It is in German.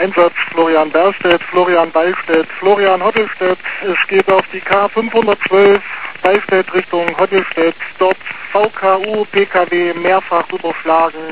Einsatz Florian Berstedt, Florian Beistedt, Florian Hottelstedt. Es geht auf die K512 Beistedt Richtung Hottelstedt. Dort VKU PKW mehrfach überschlagen.